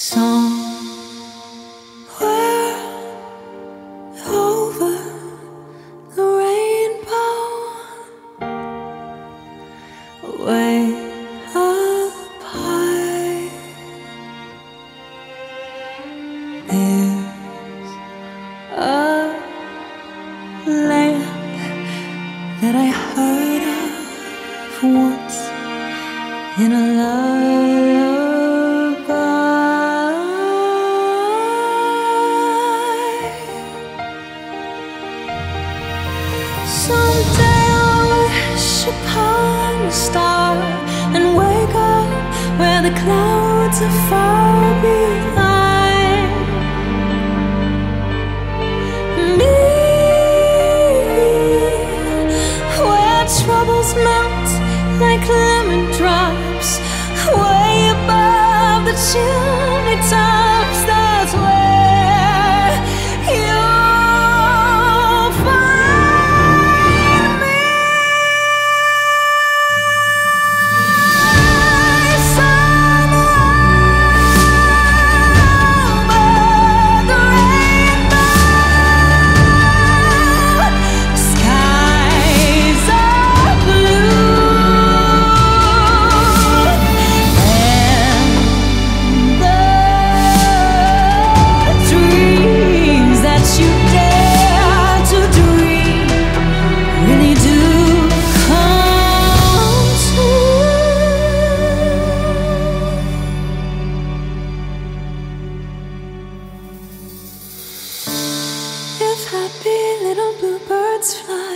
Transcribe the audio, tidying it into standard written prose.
Somewhere over the rainbow, way up high, there's a land that I heard of once in a lullaby. Someday I'll wish upon a star and wake up where the clouds are far behind me, where troubles melt like lemon drops, way above the chimney tops. That's where you'll find me. Somewhere over the rainbow, skies are blue, and the dreams that you dare to dream really do come true. If happy little bluebirds fly